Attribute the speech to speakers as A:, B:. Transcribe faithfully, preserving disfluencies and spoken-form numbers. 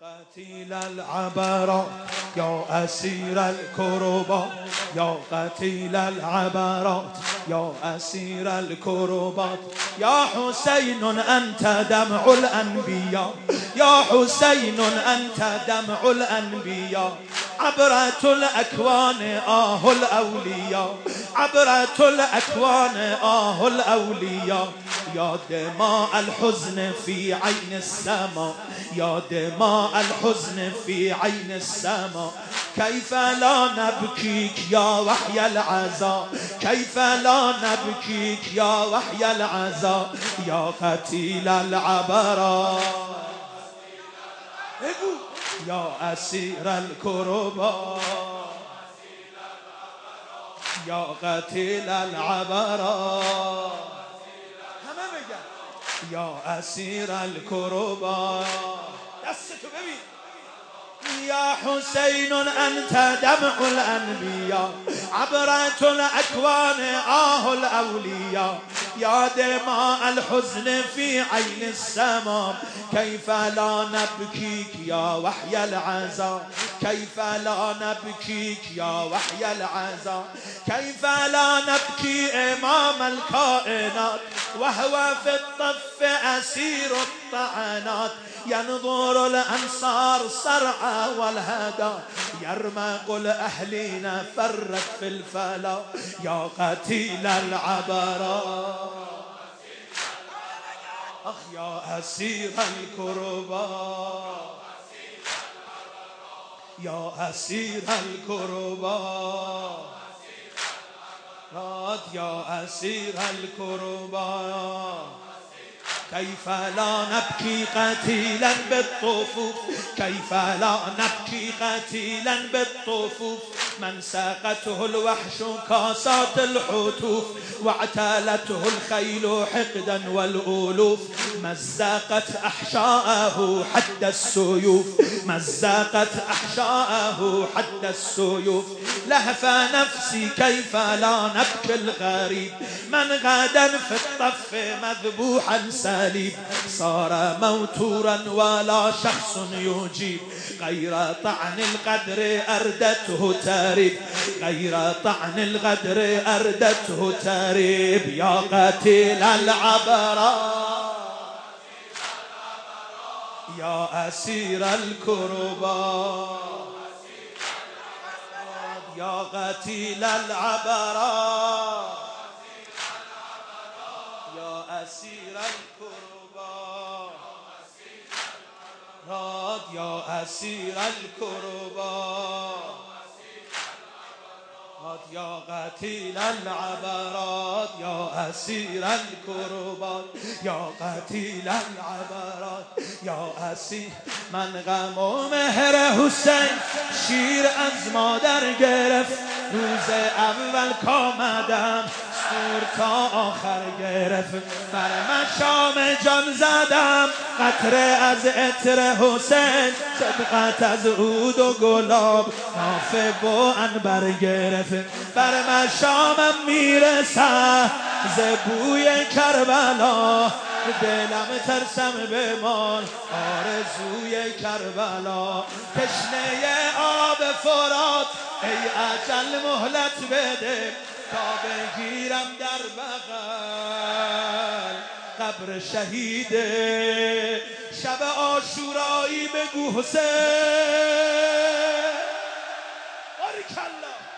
A: قتیل العبرات یا اسیر الکربات یا قتیل العبرات یا اسیر الکربات یا حسین انت دمع الانبیا یا حسین انت دمع الانبیا عبرت الاکوان آه الاولیا عبرت الاکوان آه الاولیا یا دماء الحزن في عين السماء یا دماء الحزن في عين السماء كيف لا نبكيك يا وحي العزاء كيف لا نبكيك يا وحي العزاء يا قتيل العبرات يا أسير الكربات يا قتيل العبرات يا أسير الكربات دستو ببین يا حسين أنت دمع الأنبياء عبرة الأكوان آه الأولياء يا دماء الحزن في عين السماء كيف لا نبكيك يا وحي العزاء كيف لا نبكيك يا وحي العزاء كيف لا نبكي إمام الكائنات وهو في الطف أسير الطعنات ينظر الأنصار صرعى والهدى يرمق الأهلين فرت في الفلا يا قتيل العبرات أخ يا أسير الكربات يا أسير الكربات يا أسير الكربات كيف لا نبكي قتيلا بالطفوف كيف لا نبكي قتيلا بالطفوف من ساقته الوحش كاسات الحتوف واعتالته الخيل حقدا والألوف مزقت أحشاءه حد السيوف مزقت أحشاءه حد السيوف لهف نفسي كيف لا نبكي الغريب من غدا في الطف مذبوحا سليب صار موتورا ولا شخص يجيب غير طعن القدر أردته تاريب غير طعن الغدر أردته تاريب يا قتيل العبرات يا أسير الكربات يا قتيل العبرات يا أسير الكربات يا أسير الكربات يا قتيل العبرات يا أسير الكربات يا قتيل العبرات يا أسير من غم و مهر حسین شیر از مادر گرفت روز اول کامدم سور تا آخر گرفت بر مشام جان زدم قطره از عطر حسین صدقت از عود و گلاب نافه با عنبر گرفت بر مشامم میرسم ز بوی کربلا دلم ترسم بمان آرزوی کربلا تشنه آب فرات ای اجل مهلت بده تا بگیرم در بغل قبر شهیده شب عاشورایی بگو حسین بارک الله